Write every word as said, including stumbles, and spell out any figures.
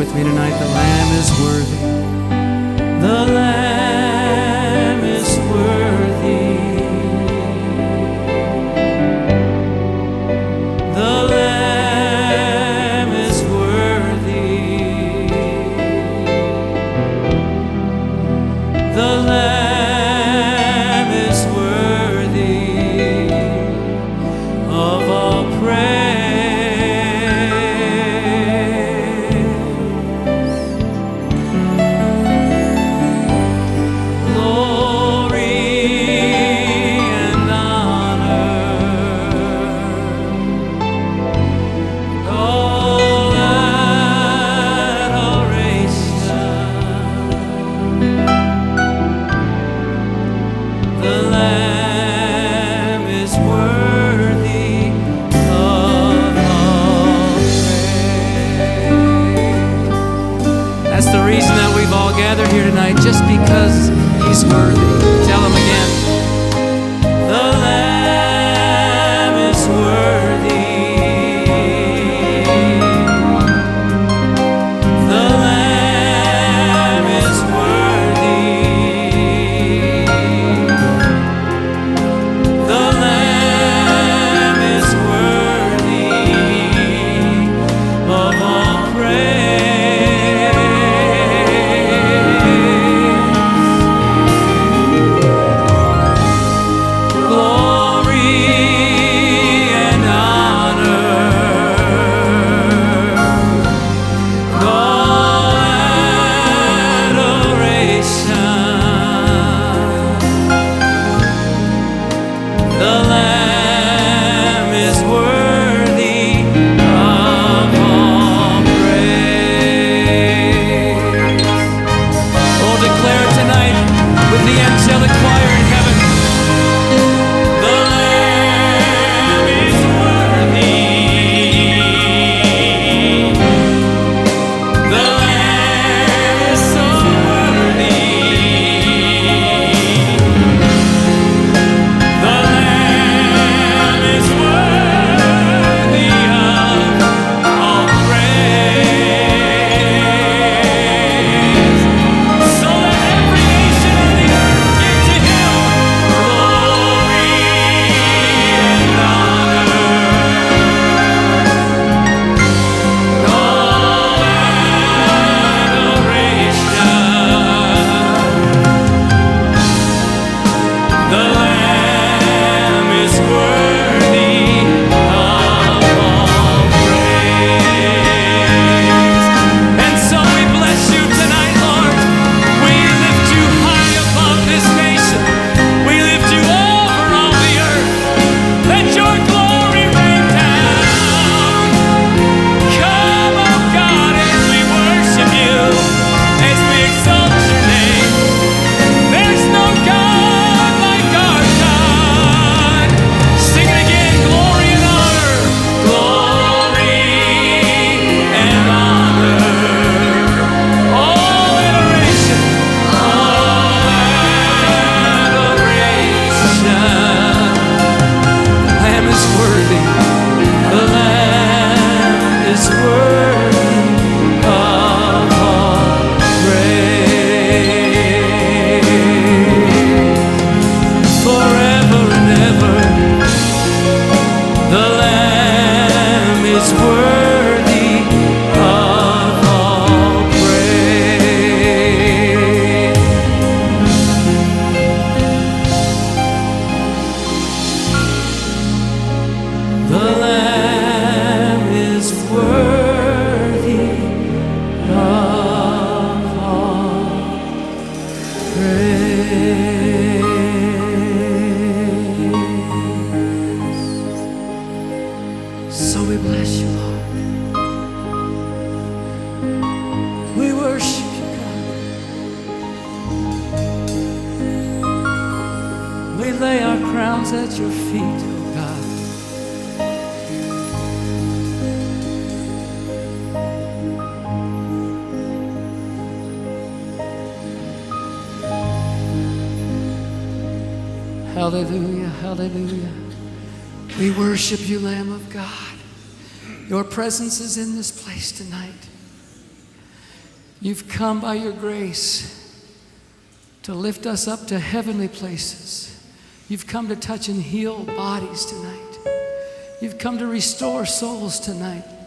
with me tonight. The Lamb is worthy. The Lamb is worthy. The Lamb is worthy. The Lamb is worthy of all praise. Gathered here tonight just because He's worthy. Tell Him again. The Lamb is worthy. The Lamb is worthy. The Lamb is worthy of all praise. So we bless you, Lord. We worship you, God. We lay our crowns at your feet, oh God. Hallelujah, hallelujah. We worship you, Lamb of God. Your presence is in this place tonight. You've come by your grace to lift us up to heavenly places. You've come to touch and heal bodies tonight. You've come to restore souls tonight.